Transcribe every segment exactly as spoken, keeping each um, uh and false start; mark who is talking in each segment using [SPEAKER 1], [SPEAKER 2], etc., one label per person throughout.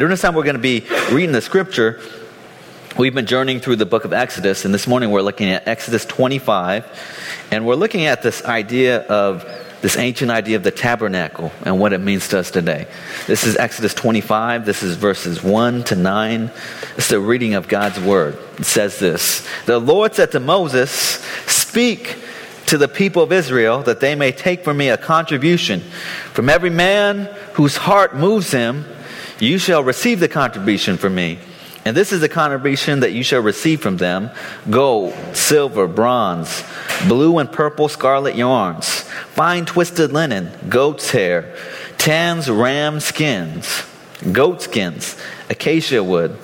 [SPEAKER 1] During this time, we're going to be reading the scripture. We've been journeying through the book of Exodus, and this morning we're looking at Exodus twenty-five, and we're looking at this idea of, this ancient idea of the tabernacle and what it means to us today. This is Exodus twenty-five. This is verses one to nine. It's the reading of God's word. It says this: "The Lord said to Moses, speak to the people of Israel that they may take from me a contribution. From every man whose heart moves him, you shall receive the contribution from me. And this is the contribution that you shall receive from them: gold, silver, bronze, blue and purple scarlet yarns, fine twisted linen, goat's hair, tans, ram skins, goat skins, acacia wood,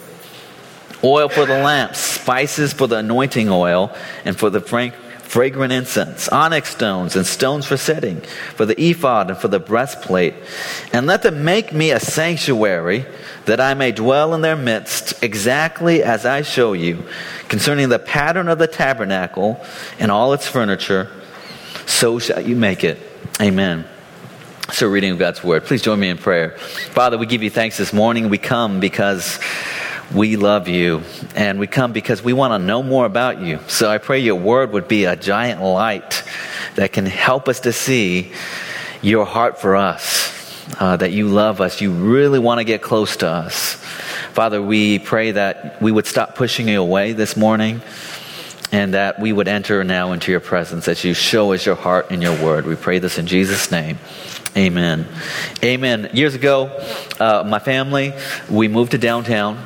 [SPEAKER 1] oil for the lamps, spices for the anointing oil, and for the frank fragrant incense, onyx stones and stones for setting, for the ephod and for the breastplate. And let them make me a sanctuary, that I may dwell in their midst, exactly as I show you, concerning the pattern of the tabernacle and all its furniture, so shall you make it." Amen. So, reading of God's word. Please join me in prayer. Father, we give you thanks this morning. We come because we love you, and we come because we want to know more about you. So I pray your word would be a giant light that can help us to see your heart for us, uh, that you love us, you really want to get close to us. Father, we pray that we would stop pushing you away this morning, and that we would enter now into your presence as you show us your heart and your word. We pray this in Jesus' name. Amen. Amen. Years ago, uh, my family, we moved to downtown,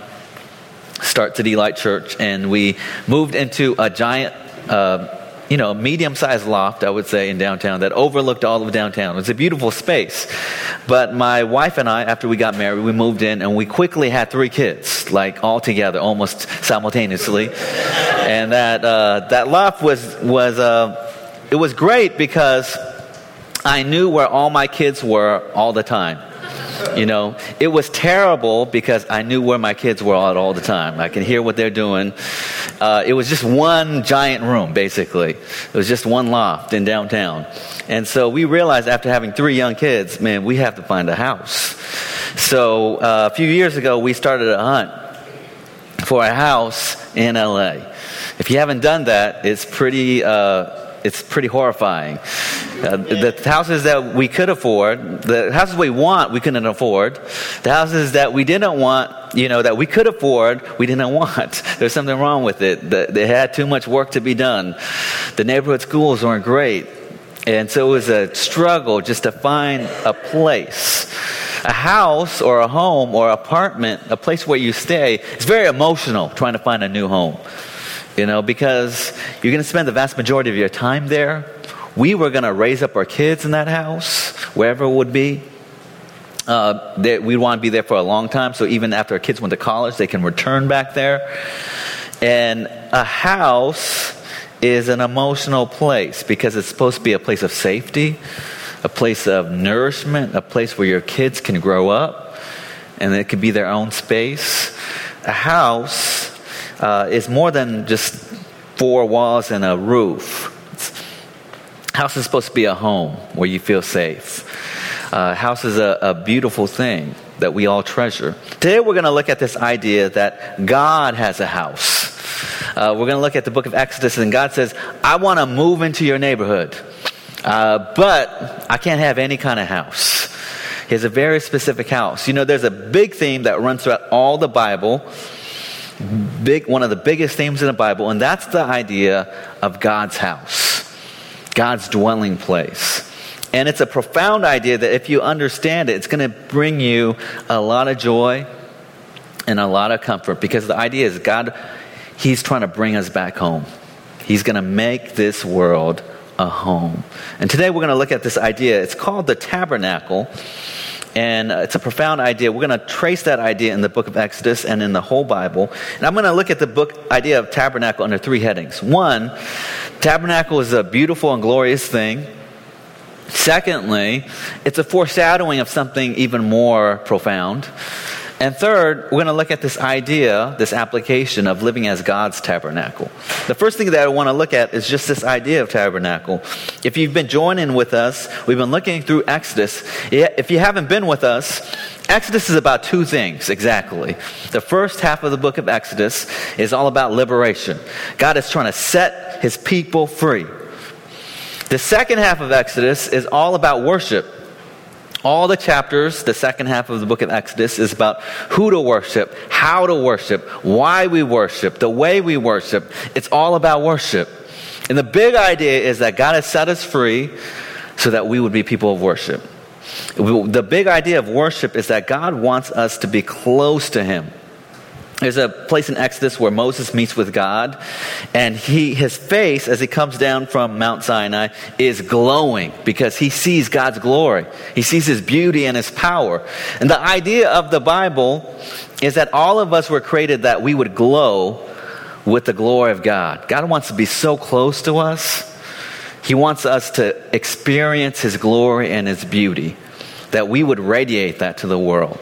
[SPEAKER 1] Start City Light Church, and we moved into a giant, uh, you know, medium-sized loft, I would say, in downtown that overlooked all of downtown. It was a beautiful space. But my wife and I, after we got married, we moved in, and we quickly had three kids, like all together, almost simultaneously. And that uh, that loft was was uh, it was great because I knew where all my kids were all the time. You know, it was terrible because I knew where my kids were all, all the time. I could hear what they're doing. Uh, it was just one giant room, basically. It was just one loft in downtown. And so we realized after having three young kids, man, we have to find a house. So uh, a few years ago, we started a hunt for a house in L A. If you haven't done that, it's pretty... Uh, It's pretty horrifying. Uh, the houses that we could afford, the houses we want, we couldn't afford. The houses that we didn't want, you know, that we could afford, we didn't want. There's something wrong with it. They had too much work to be done. The neighborhood schools weren't great. And so it was a struggle just to find a place. A house or a home or apartment, a place where you stay, it's very emotional trying to find a new home. You know, because you're going to spend the vast majority of your time there. We were going to raise up our kids in that house, wherever it would be. Uh, they, we want to be there for a long time, so even after our kids went to college, they can return back there. And a house is an emotional place because it's supposed to be a place of safety, a place of nourishment, a place where your kids can grow up, and it can be their own space. A house Uh, is more than just four walls and a roof. It's, house is supposed to be a home where you feel safe. Uh, house is a, a beautiful thing that we all treasure. Today we're going to look at this idea that God has a house. Uh, we're going to look at the book of Exodus, and God says, I want to move into your neighborhood, uh, but I can't have any kind of house. He has a very specific house. You know, there's a big theme that runs throughout all the Bible. Big, one of the biggest themes in the Bible, and that's the idea of God's house, God's dwelling place. And it's a profound idea that if you understand it, it's going to bring you a lot of joy and a lot of comfort, because the idea is God, He's trying to bring us back home. He's going to make this world a home. And today we're going to look at this idea. It's called the tabernacle. And it's a profound idea. We're going to trace that idea in the book of Exodus and in the whole Bible. And I'm going to look at the book idea of tabernacle under three headings. One, tabernacle is a beautiful and glorious thing. Secondly, it's a foreshadowing of something even more profound. And third, we're going to look at this idea, this application of living as God's tabernacle. The first thing that I want to look at is just this idea of tabernacle. If you've been joining with us, we've been looking through Exodus. If you haven't been with us, Exodus is about two things, exactly. The first half of the book of Exodus is all about liberation. God is trying to set his people free. The second half of Exodus is all about worship. All the chapters, the second half of the book of Exodus, is about who to worship, how to worship, why we worship, the way we worship. It's all about worship. And the big idea is that God has set us free so that we would be people of worship. The big idea of worship is that God wants us to be close to him. There's a place in Exodus where Moses meets with God, and he, his face, as he comes down from Mount Sinai, is glowing because he sees God's glory. He sees his beauty and his power. And the idea of the Bible is that all of us were created that we would glow with the glory of God. God wants to be so close to us. He wants us to experience his glory and his beauty, that we would radiate that to the world.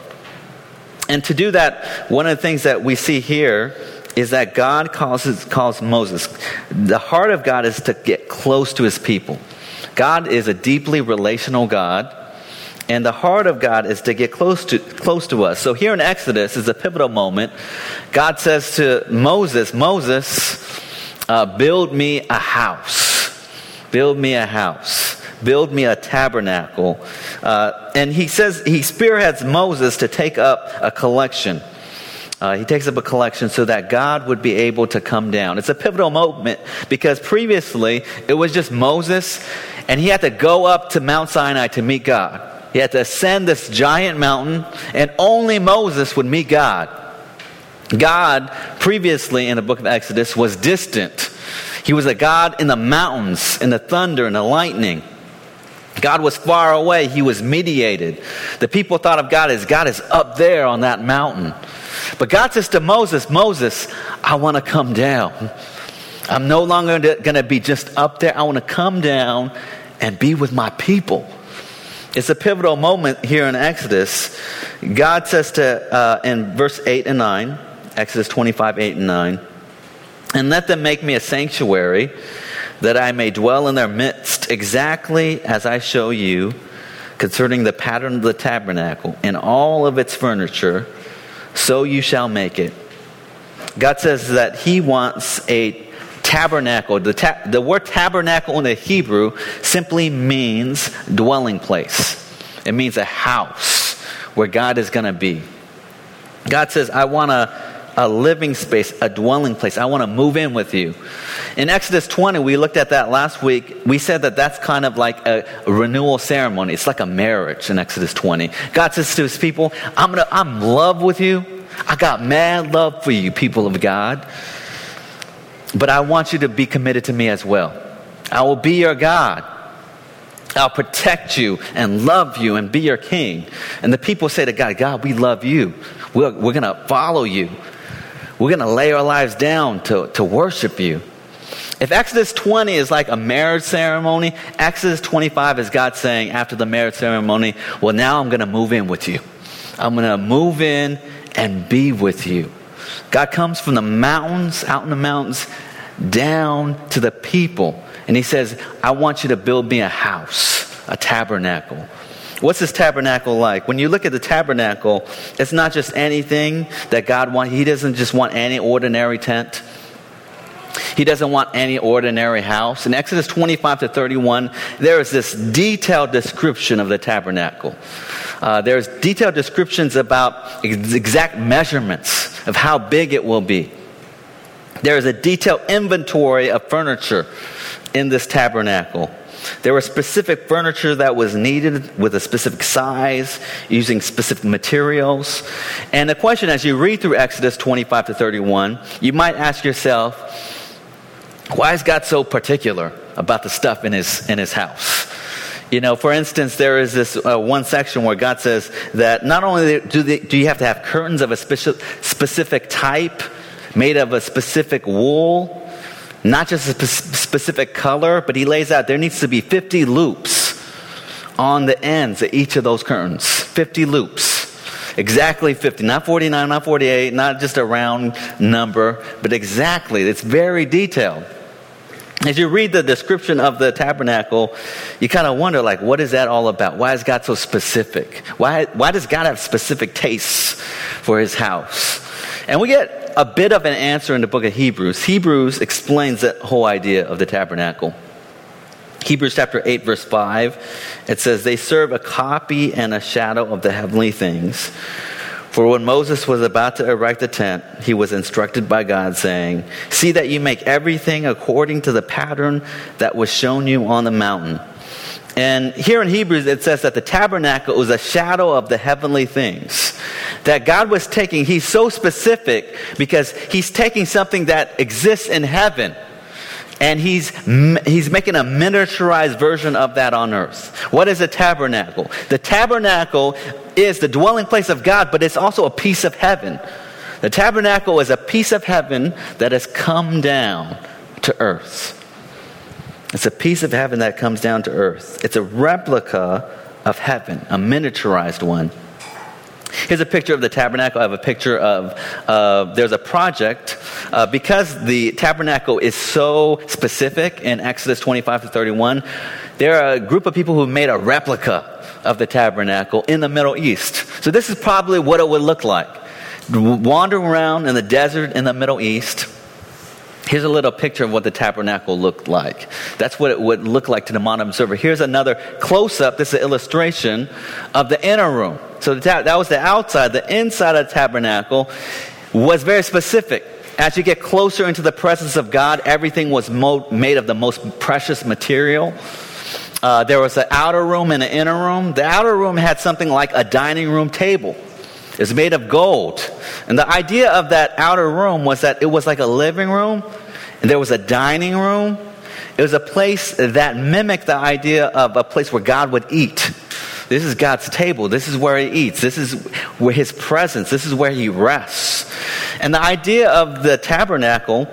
[SPEAKER 1] And to do that, one of the things that we see here is that God calls, calls Moses. The heart of God is to get close to his people. God is a deeply relational God, and the heart of God is to get close to close to us. So here in Exodus is a pivotal moment. God says to Moses, Moses, uh, build me a house. Build me a house. Build me a tabernacle. Uh, and he says, he spearheads Moses to take up a collection. Uh, he takes up a collection so that God would be able to come down. It's a pivotal moment because previously it was just Moses, and he had to go up to Mount Sinai to meet God. He had to ascend this giant mountain, and only Moses would meet God. God, previously in the book of Exodus, was distant. He was a God in the mountains, in the thunder, and the lightning. God was far away. He was mediated. The people thought of God as God is up there on that mountain. But God says to Moses, Moses, I want to come down. I'm no longer going to be just up there. I want to come down and be with my people. It's a pivotal moment here in Exodus. God says to, uh, in verse eight and nine, Exodus twenty-five, eight and nine, and let them make me a sanctuary, that I may dwell in their midst, exactly as I show you concerning the pattern of the tabernacle and all of its furniture, so you shall make it. God says that he wants a tabernacle. The, ta- the word tabernacle in the Hebrew simply means dwelling place. It means a house where God is going to be. God says, I want a A living space, a dwelling place. I want to move in with you. In Exodus twenty, we looked at that last week. We said that that's kind of like a renewal ceremony. It's like a marriage in Exodus twenty. God says to his people, I'm gonna, I'm in love with you. I got mad love for you, people of God. But I want you to be committed to me as well. I will be your God. I'll protect you and love you and be your king. And the people say to God, God, we love you. We're, we're going to follow you. We're going to lay our lives down to, to worship you. If Exodus twenty is like a marriage ceremony, Exodus twenty-five is God saying after the marriage ceremony, well, now I'm going to move in with you. I'm going to move in and be with you. God comes from the mountains, out in the mountains, down to the people. And he says, I want you to build me a house, a tabernacle. What's this tabernacle like? When you look at the tabernacle, it's not just anything that God wants. He doesn't just want any ordinary tent. He doesn't want any ordinary house. In Exodus twenty-five to thirty-one, there is this detailed description of the tabernacle. Uh, there's detailed descriptions about exact measurements of how big it will be. There is a detailed inventory of furniture in this tabernacle. There was specific furniture that was needed with a specific size, using specific materials. And the question, as you read through Exodus twenty-five to thirty-one, you might ask yourself, why is God so particular about the stuff in his in his house? You know, for instance, there is this uh, one section where God says that not only do, they, do you have to have curtains of a speci- specific type, made of a specific wool, not just a spe- specific color, but he lays out there needs to be fifty loops on the ends of each of those curtains. fifty loops. Exactly fifty, not forty-nine, not forty-eight, not just a round number, but exactly. It's very detailed. As you read the description of the tabernacle, you kind of wonder, like, what is that all about? Why is God so specific? Why, why does God have specific tastes for his house? And we get a bit of an answer in the book of Hebrews. Hebrews explains that whole idea of the tabernacle. Hebrews chapter eight, verse five, it says, they serve a copy and a shadow of the heavenly things. For when Moses was about to erect the tent, he was instructed by God, saying, see that you make everything according to the pattern that was shown you on the mountain. And here in Hebrews, it says that the tabernacle was a shadow of the heavenly things. That God was taking, he's so specific because he's taking something that exists in heaven, and he's he's making a miniaturized version of that on earth. What is a tabernacle? The tabernacle is the dwelling place of God, but it's also a piece of heaven. The tabernacle is a piece of heaven that has come down to earth. It's a piece of heaven that comes down to earth. It's a replica of heaven, a miniaturized one. Here's a picture of the tabernacle. I have a picture of, uh, there's a project, uh, because the tabernacle is so specific in Exodus twenty-five to thirty-one, there are a group of people who made a replica of the tabernacle in the Middle East. So this is probably what it would look like. Wandering around in the desert in the Middle East. Here's a little picture of what the tabernacle looked like. That's what it would look like to the modern observer. Here's another close-up. This is an illustration of the inner room. So the ta- that was the outside. The inside of the tabernacle was very specific. As you get closer into the presence of God, everything was mo- made of the most precious material. Uh, there was an outer room and an inner room. The outer room had something like a dining room table. It's made of gold. And the idea of that outer room was that it was like a living room, and there was a dining room. It was a place that mimicked the idea of a place where God would eat. This is God's table. This is where he eats. This is where his presence. This is where he rests. And the idea of the tabernacle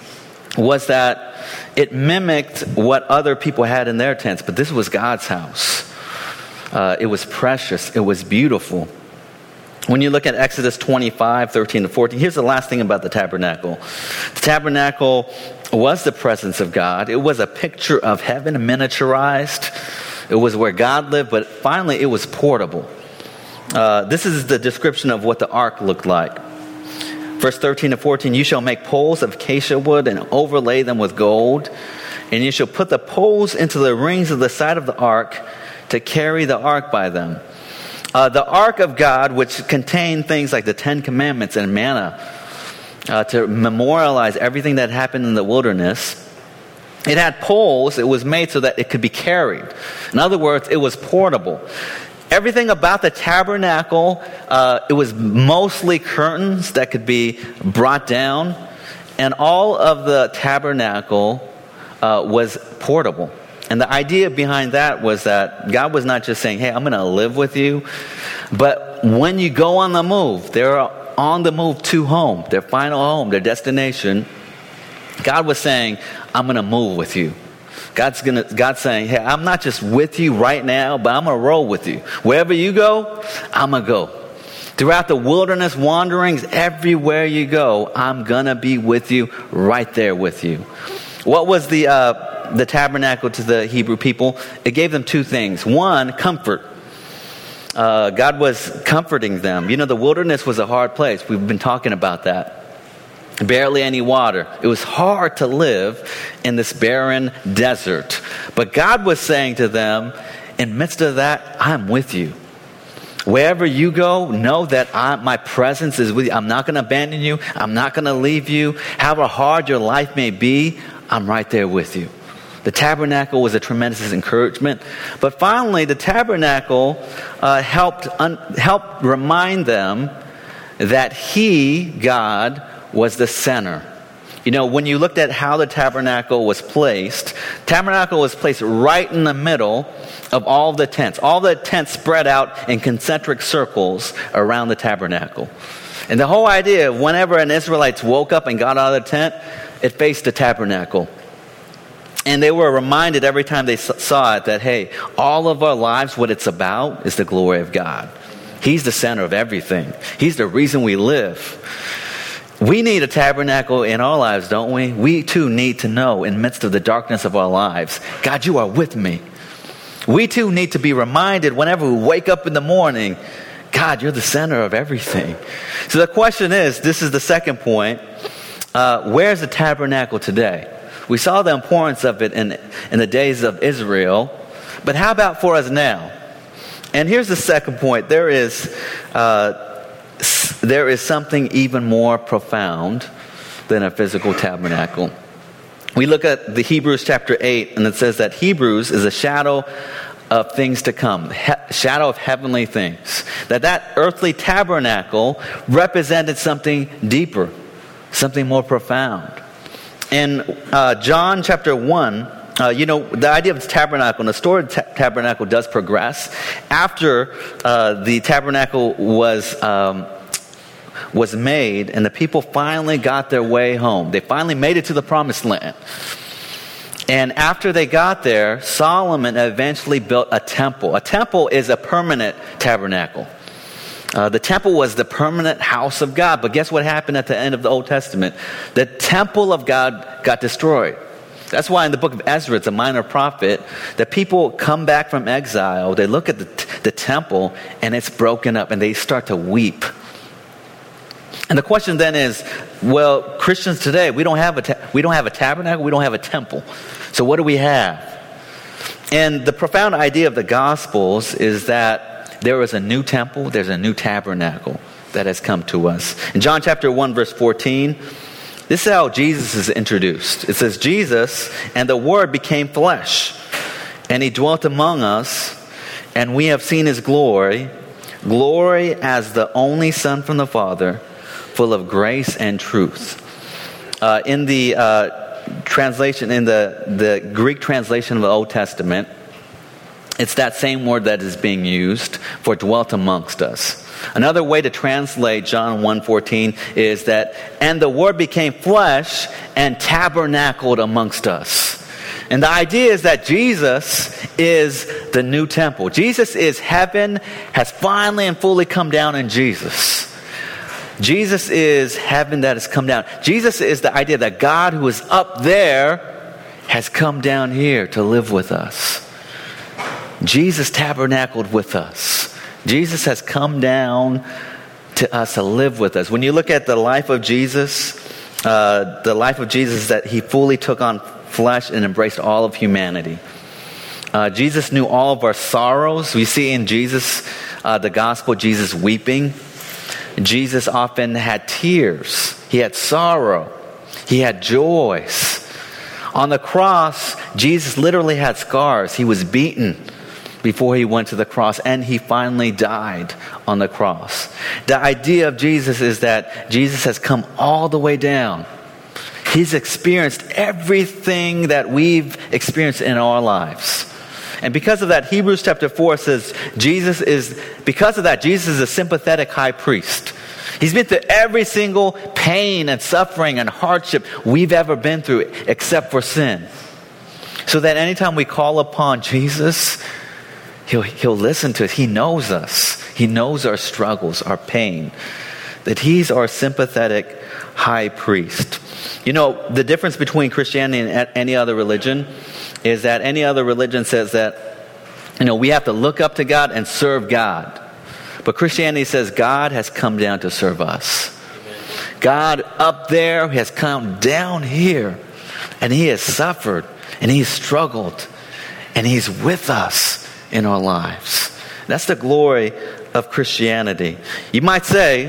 [SPEAKER 1] was that it mimicked what other people had in their tents, but this was God's house. Uh, it was precious. It was beautiful. When you look at Exodus twenty-five, thirteen to fourteen, here's the last thing about the tabernacle. The tabernacle was the presence of God. It was a picture of heaven, miniaturized. It was where God lived, but finally it was portable. Uh, this is the description of what the ark looked like. Verse thirteen to fourteen, you shall make poles of acacia wood and overlay them with gold. And you shall put the poles into the rings of the side of the ark to carry the ark by them. Uh, the ark of God, which contained things like the Ten Commandments and manna, uh, to memorialize everything that happened in the wilderness, it had poles. It was made so that it could be carried. In other words, it was portable. Everything about the tabernacle, uh, it was mostly curtains that could be brought down, and all of the tabernacle uh, was portable. And the idea behind that was that God was not just saying, hey, I'm going to live with you. But when you go on the move, they're on the move to home, their final home, their destination. God was saying, I'm going to move with you. God's gonna, God's saying, hey, I'm not just with you right now, but I'm going to roll with you. Wherever you go, I'm going to go. Throughout the wilderness wanderings, everywhere you go, I'm going to be with you, right there with you. What was the... Uh, the tabernacle to the Hebrew people? It gave them two things. One, comfort. Uh, God was comforting them. You know, the wilderness was a hard place. We've been talking about that. Barely any water. It was hard to live in this barren desert. But God was saying to them, in the midst of that, I'm with you. Wherever you go, know that I, my presence is with you. I'm not going to abandon you. I'm not going to leave you. However hard your life may be, I'm right there with you. The tabernacle was a tremendous encouragement. But finally, the tabernacle uh, helped un- helped remind them that he, God, was the center. You know, when you looked at how the tabernacle was placed, tabernacle was placed right in the middle of all the tents. All the tents spread out in concentric circles around the tabernacle. And the whole idea, whenever an Israelite woke up and got out of the tent, it faced the tabernacle. And they were reminded every time they saw it that, hey, all of our lives, what it's about is the glory of God. He's the center of everything. He's the reason we live. We need a tabernacle in our lives, don't we? We too need to know in the midst of the darkness of our lives, God, you are with me. We too need to be reminded whenever we wake up in the morning, God, you're the center of everything. So the question is, this is the second point, uh, where's the tabernacle today? We saw the importance of it in, in the days of Israel, but how about for us now? And here's the second point. There is, uh, there is something even more profound than a physical tabernacle. We look at the Hebrews chapter eight, and it says that Hebrews is a shadow of things to come, he- shadow of heavenly things. That that earthly tabernacle represented something deeper, something more profound. In uh, John chapter one, uh, you know, the idea of the tabernacle and the story of the ta- tabernacle does progress. After uh, the tabernacle was um, was made and the people finally got their way home. They finally made it to the promised land. And after they got there, Solomon eventually built a temple. A temple is a permanent tabernacle. Uh, the temple was the permanent house of God. But guess what happened at the end of the Old Testament? The temple of God got destroyed. That's why in the book of Ezra, it's a minor prophet, that people come back from exile, they look at the, t- the temple, and it's broken up, and they start to weep. And the question then is, well, Christians today, we don't have a ta- we don't have a tabernacle, we don't have a temple. So what do we have? And the profound idea of the Gospels is that there is a new temple, there's a new tabernacle that has come to us. In John chapter one, verse fourteen, this is how Jesus is introduced. It says, Jesus and the Word became flesh, and he dwelt among us, and we have seen his glory, glory as the only Son from the Father, full of grace and truth. Uh, in the uh, translation, in the, the Greek translation of the Old Testament, it's that same word that is being used for dwelt amongst us. Another way to translate John one fourteen is that, and the Word became flesh and tabernacled amongst us. And the idea is that Jesus is the new temple. Jesus is heaven, has finally and fully come down in Jesus. Jesus is heaven that has come down. Jesus is the idea that God who is up there has come down here to live with us. Jesus tabernacled with us. Jesus has come down to us to live with us. When you look at the life of Jesus, uh, the life of Jesus is that he fully took on flesh and embraced all of humanity. Uh, Jesus knew all of our sorrows. We see in Jesus, uh, the gospel, Jesus weeping. Jesus often had tears. He had sorrow. He had joys. On the cross, Jesus literally had scars. He was beaten before he went to the cross, and he finally died on the cross. The idea of Jesus is that Jesus has come all the way down. He's experienced everything that we've experienced in our lives. And because of that, Hebrews chapter four says Jesus is, because of that, Jesus is a sympathetic high priest. He's been through every single pain and suffering and hardship we've ever been through except for sin. So that anytime we call upon Jesus, he'll, he'll listen to us. He knows us. He knows our struggles, our pain. That he's our sympathetic high priest. You know, the difference between Christianity and any other religion is that any other religion says that, you know, we have to look up to God and serve God. But Christianity says God has come down to serve us. God up there has come down here, and he has suffered, and he's struggled, and he's with us in our lives. That's the glory of Christianity. You might say,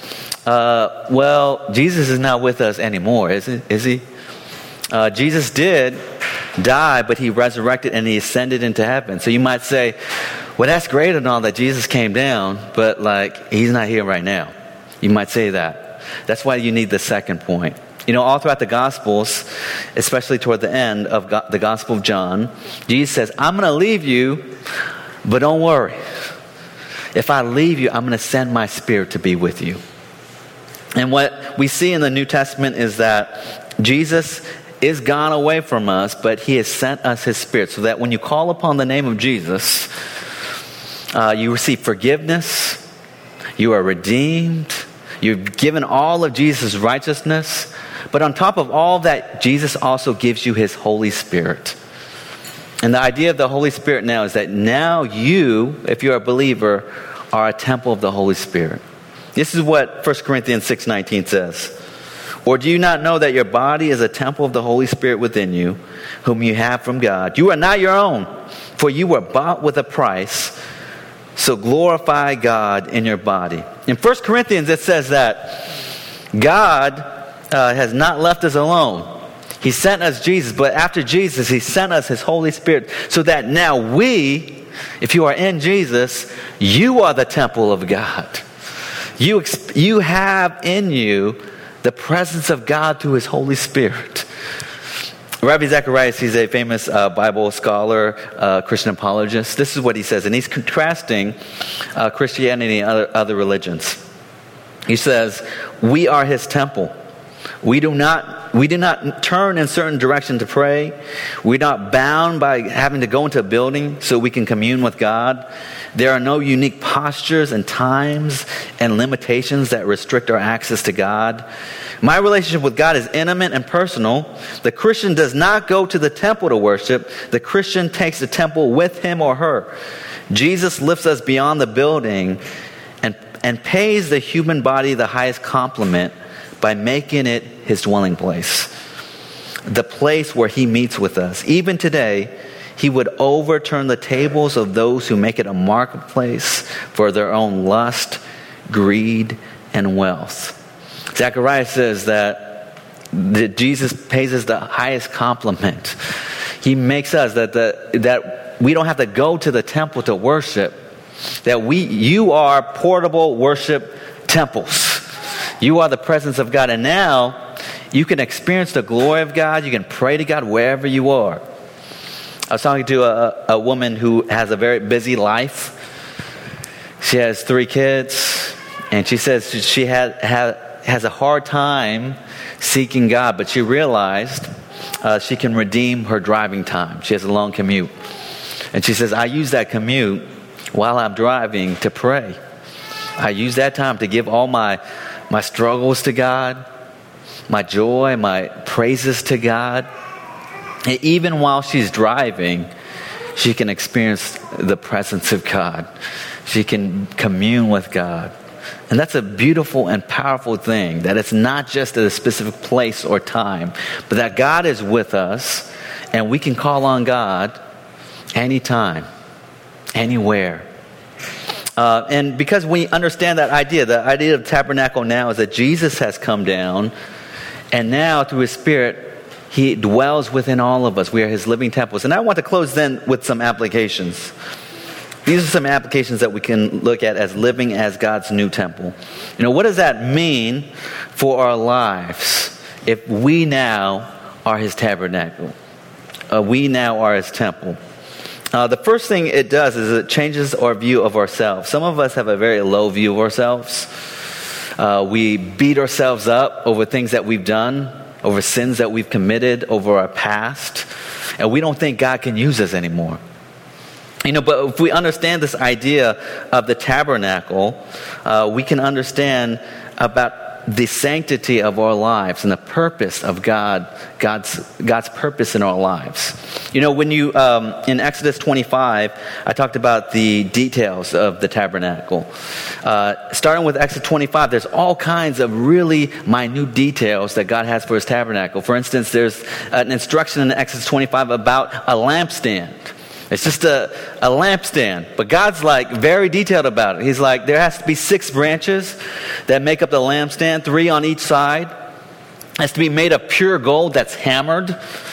[SPEAKER 1] uh, well, Jesus is not with us anymore, is he? Is he? Uh, Jesus did die, but he resurrected and he ascended into heaven. So you might say, well, that's great and all that Jesus came down, but like, he's not here right now. You might say that. That's why you need the second point. You know, all throughout the Gospels, especially toward the end of go- the Gospel of John, Jesus says, I'm going to leave you, but don't worry. If I leave you, I'm going to send my Spirit to be with you. And what we see in the New Testament is that Jesus is gone away from us, but he has sent us his Spirit, so that when you call upon the name of Jesus, uh, you receive forgiveness, You are redeemed. You've given all of Jesus' righteousness. But on top of all that, Jesus also gives you his Holy Spirit. And the idea of the Holy Spirit now is that now you, if you're a believer, are a temple of the Holy Spirit. This is what First Corinthians six nineteen says. Or do you not know that your body is a temple of the Holy Spirit within you, whom you have from God? You are not your own, for you were bought with a price. So glorify God in your body. In First Corinthians it says that God uh, has not left us alone. He sent us Jesus, but after Jesus, he sent us his Holy Spirit so that now we, if you are in Jesus, you are the temple of God. You, you have in you the presence of God through his Holy Spirit. Rabbi Zacharias, he's a famous uh, Bible scholar, uh, Christian apologist. This is what he says, and he's contrasting uh, Christianity and other, other religions. He says, we are his temple. We do not we do not turn in certain direction to pray. We're not bound by having to go into a building so we can commune with God. There are no unique postures and times and limitations that restrict our access to God. My relationship with God is intimate and personal. The Christian does not go to the temple to worship. The Christian takes the temple with him or her. Jesus lifts us beyond the building and, and pays the human body the highest compliment by making it his dwelling place, the place where he meets with us. Even today, he would overturn the tables of those who make it a marketplace for their own lust, greed, and wealth. Zacharias says that, that Jesus pays us the highest compliment. He makes us that the, that we don't have to go to the temple to worship. That we, you are portable worship temples. You are the presence of God. And now you can experience the glory of God. You can pray to God wherever you are. I was talking to a, a woman who has a very busy life. She has three kids. And she says she had, had, has a hard time seeking God. But she realized uh, she can redeem her driving time. She has a long commute. And she says, I use that commute while I'm driving to pray. I use that time to give all my my struggles to God, my joy, my praises to God. And even while she's driving, she can experience the presence of God. She can commune with God. And that's a beautiful and powerful thing, that it's not just at a specific place or time, but that God is with us and we can call on God anytime, anywhere. Uh, and because we understand that idea, the idea of tabernacle now is that Jesus has come down, and now through his Spirit, he dwells within all of us. We are his living temples. And I want to close then with some applications. These are some applications that we can look at as living as God's new temple. You know, what does that mean for our lives if we now are his tabernacle? Uh, we now are his temple. Uh, the first thing it does is it changes our view of ourselves. Some of us have a very low view of ourselves. Uh, we beat ourselves up over things that we've done, over sins that we've committed, over our past. And we don't think God can use us anymore. You know, but if we understand this idea of the tabernacle, uh, we can understand about the sanctity of our lives and the purpose of God, God's God's purpose in our lives. You know, when you um, in Exodus twenty-five, I talked about the details of the tabernacle. Uh, starting with Exodus twenty-five, there's all kinds of really minute details that God has for his tabernacle. For instance, there's an instruction in Exodus twenty-five about a lampstand. It's just a, a lampstand. But God's like very detailed about it. He's like, there has to be six branches that make up the lampstand, three on each side. It has to be made of pure gold that's hammered.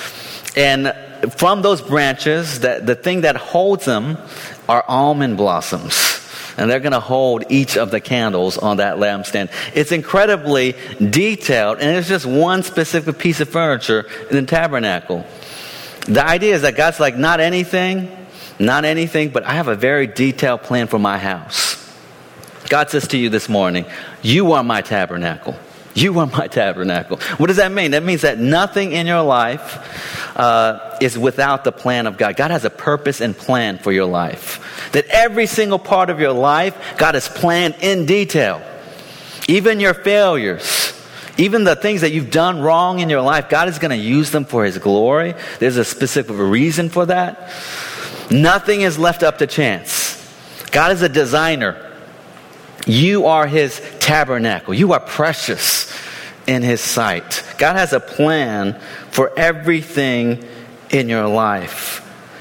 [SPEAKER 1] And from those branches, that the thing that holds them are almond blossoms. And they're going to hold each of the candles on that lampstand. It's incredibly detailed, and it's just one specific piece of furniture in the tabernacle. The idea is that God's like, not anything, not anything, but I have a very detailed plan for my house. God says to you this morning, you are my tabernacle. You are my tabernacle. What does that mean? That means that nothing in your life uh, is without the plan of God. God has a purpose and plan for your life. That every single part of your life, God has planned in detail. Even your failures, even the things that you've done wrong in your life, God is going to use them for His glory. There's a specific reason for that. Nothing is left up to chance. God is a designer. You are His tabernacle. You are precious in His sight. God has a plan for everything in your life.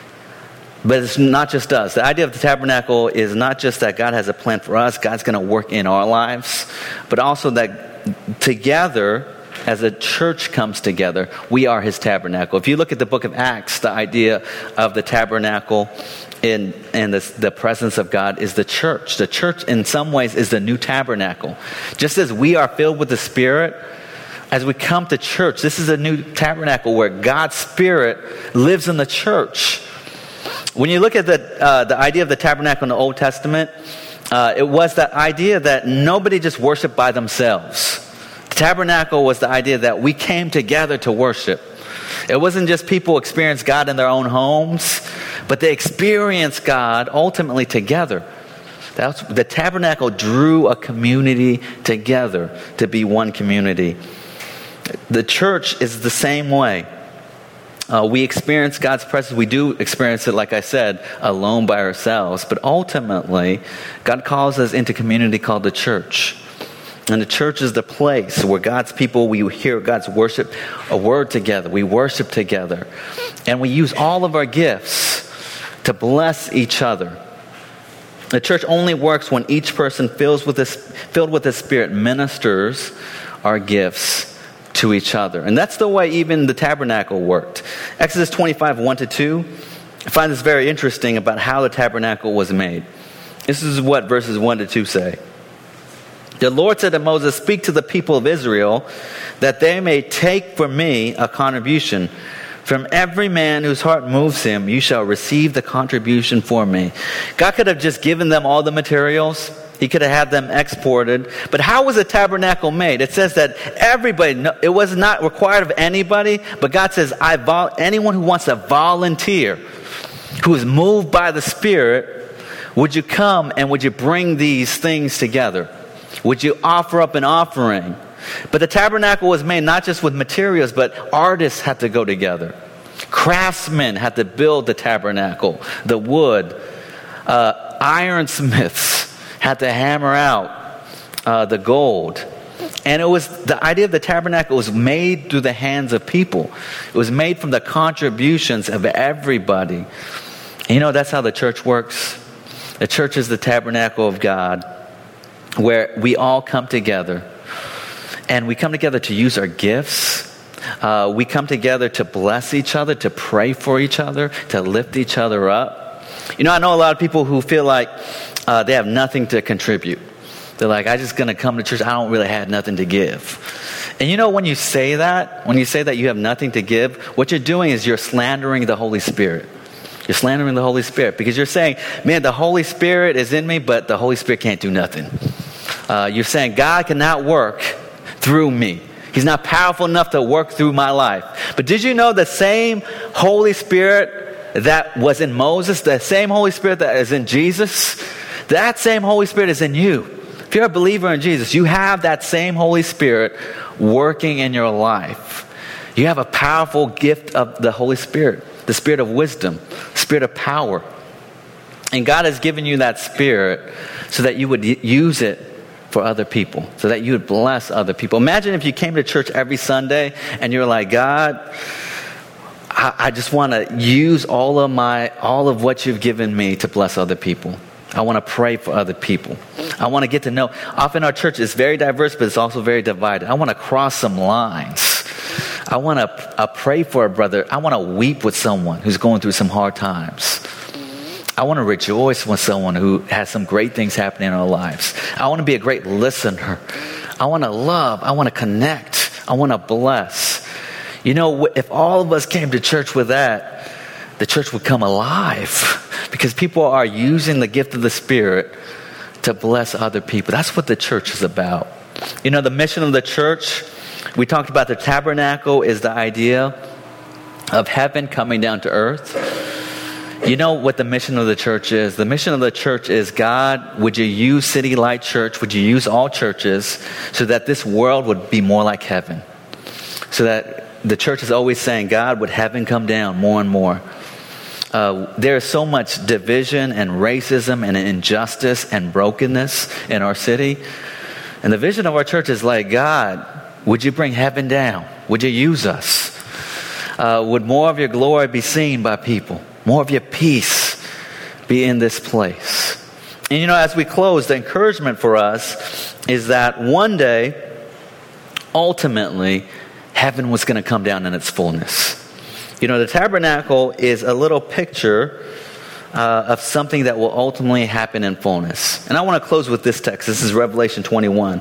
[SPEAKER 1] But it's not just us. The idea of the tabernacle is not just that God has a plan for us. God's going to work in our lives. But also that together, as a church comes together, we are His tabernacle. If you look at the book of Acts, the idea of the tabernacle in, in the, the presence of God is the church. The church in some ways is the new tabernacle. Just as we are filled with the Spirit, as we come to church, this is a new tabernacle where God's Spirit lives in the church. When you look at the uh, the idea of the tabernacle in the Old Testament, uh, it was that idea that nobody just worshiped by themselves. The tabernacle was the idea that we came together to worship. It wasn't just people experience God in their own homes, but they experienced God ultimately together. That's, the tabernacle drew a community together to be one community. The church is the same way. Uh, we experience God's presence. We do experience it, like I said, alone by ourselves. But ultimately, God calls us into community called the church. And the church is the place where God's people, we hear God's worship, a word together. We worship together. And we use all of our gifts to bless each other. The church only works when each person fills with this, filled with the Spirit ministers our gifts to each other. And that's the way even the tabernacle worked. Exodus twenty-five, one to two, I find this very interesting about how the tabernacle was made. This is what verses one to two say. The Lord said to Moses, "Speak to the people of Israel that they may take for me a contribution. From every man whose heart moves him, you shall receive the contribution for me." God could have just given them all the materials. He could have had them exported. But how was the tabernacle made? It says that everybody, it was not required of anybody, but God says, I vol- anyone who wants to volunteer, who is moved by the Spirit, would you come and would you bring these things together? Would you offer up an offering? But the tabernacle was made not just with materials, but artists had to go together. Craftsmen had to build the tabernacle, the wood. Uh, ironsmiths had to hammer out uh, the gold. And it was the idea of the tabernacle was made through the hands of people. It was made from the contributions of everybody. And you know, that's how the church works. The church is the tabernacle of God, where we all come together. And we come together to use our gifts. Uh, we come together to bless each other, to pray for each other, to lift each other up. You know, I know a lot of people who feel like uh, they have nothing to contribute. They're like, I'm just going to come to church. I don't really have nothing to give. And you know, when you say that, when you say that you have nothing to give, what you're doing is you're slandering the Holy Spirit. You're slandering the Holy Spirit because you're saying, man, the Holy Spirit is in me, but the Holy Spirit can't do nothing. Uh, you're saying God cannot work through me. He's not powerful enough to work through my life. But did you know the same Holy Spirit that was in Moses, the same Holy Spirit that is in Jesus, that same Holy Spirit is in you. If you're a believer in Jesus, you have that same Holy Spirit working in your life. You have a powerful gift of the Holy Spirit, the Spirit of wisdom, Spirit of power. And God has given you that Spirit so that you would use it for other people, so that you would bless other people. Imagine if you came to church every Sunday and you're like, God, I, I just want to use all of my, all of what you've given me to bless other people. I want to pray for other people. I want to get to know. Often our church is very diverse, but it's also very divided. I want to cross some lines. I want to uh, pray for a brother. I want to weep with someone who's going through some hard times. I want to rejoice with someone who has some great things happening in our lives. I want to be a great listener. I want to love. I want to connect. I want to bless. You know, if all of us came to church with that, the church would come alive because people are using the gift of the Spirit to bless other people. That's what the church is about. You know, the mission of the church, we talked about the tabernacle is the idea of heaven coming down to earth. You know what the mission of the church is? The mission of the church is, God, would you use City Light Church, would you use all churches so that this world would be more like heaven? So that the church is always saying, God, would heaven come down more and more? Uh, there is so much division and racism and injustice and brokenness in our city. And the vision of our church is like, God, would you bring heaven down? Would you use us? Uh, would more of your glory be seen by people? More of your peace be in this place? And you know, as we close, the encouragement for us is that one day, ultimately, heaven was going to come down in its fullness. You know, the tabernacle is a little picture uh, of something that will ultimately happen in fullness. And I want to close with this text. This is Revelation twenty-one.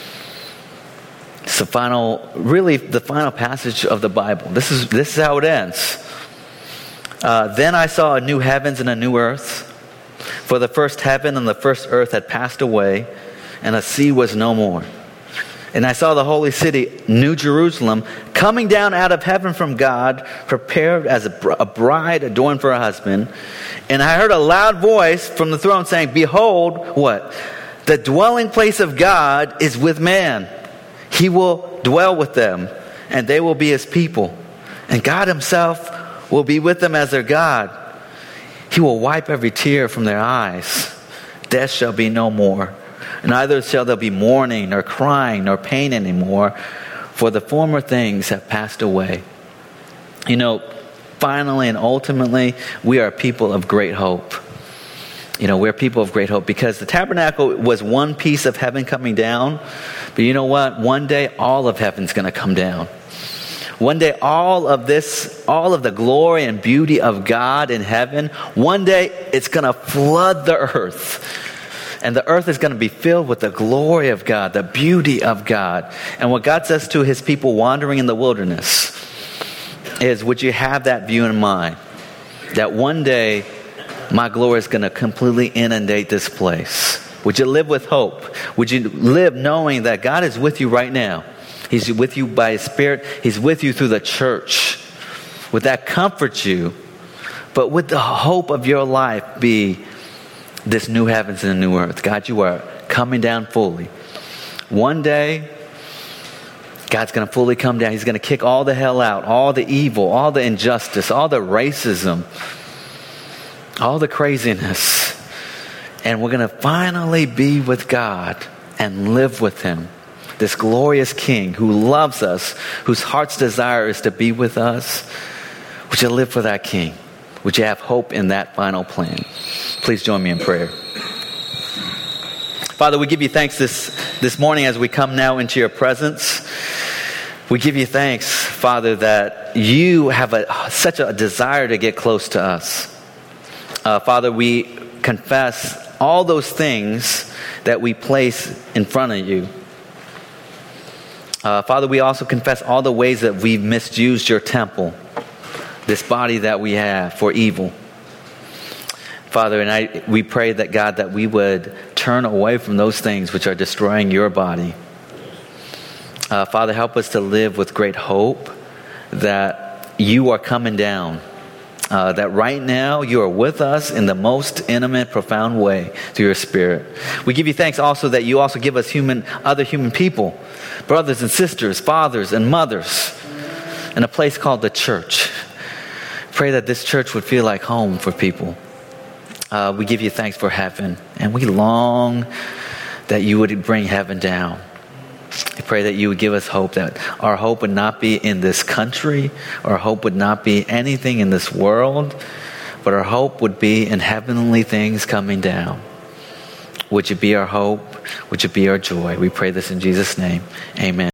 [SPEAKER 1] It's the final, really the final passage of the Bible. This is this is how it ends. Uh, then I saw a new heavens and a new earth, for the first heaven and the first earth had passed away, and the sea was no more. And I saw the holy city, New Jerusalem, coming down out of heaven from God, prepared as a, br- a bride adorned for her husband. And I heard a loud voice from the throne saying, behold, what? The dwelling place of God is with man. He will dwell with them, and they will be his people. And God himself will be with them as their God. He will wipe every tear from their eyes. Death shall be no more. Neither shall there be mourning, nor crying, nor pain anymore, for the former things have passed away. You know, finally and ultimately, we are people of great hope. You know, we're people of great hope because the tabernacle was one piece of heaven coming down. But you know what? One day, all of heaven's going to come down. One day, all of this, all of the glory and beauty of God in heaven, one day, it's going to flood the earth. And the earth is going to be filled with the glory of God, the beauty of God. And what God says to his people wandering in the wilderness is, would you have that view in mind? That one day, my glory is going to completely inundate this place. Would you live with hope? Would you live knowing that God is with you right now? He's with you by his Spirit. He's with you through the church. Would that comfort you? But would the hope of your life be this new heavens and a new earth? God, you are coming down fully. One day, God's going to fully come down. He's going to kick all the hell out, all the evil, all the injustice, all the racism, all the craziness. And we're going to finally be with God and live with him. This glorious King who loves us, whose heart's desire is to be with us. Would you live for that King? Would you have hope in that final plan? Please join me in prayer. Father, we give you thanks this, this morning as we come now into your presence. We give you thanks, Father, that you have a, such a desire to get close to us. Uh, Father, we confess all those things that we place in front of you. Uh, Father, we also confess all the ways that we've misused your temple, this body that we have, for evil. Father, and I, we pray that, God, that we would turn away from those things which are destroying your body. Uh, Father, help us to live with great hope that you are coming down. Uh, that right now you are with us in the most intimate, profound way through your Spirit. We give you thanks also that you also give us human, other human people, brothers and sisters, fathers and mothers, in a place called the church. Pray that this church would feel like home for people. Uh, we give you thanks for heaven, and we long that you would bring heaven down. I pray that you would give us hope, that our hope would not be in this country, our hope would not be anything in this world, but our hope would be in heavenly things coming down. Would you be our hope? Would you be our joy? We pray this in Jesus' name. Amen.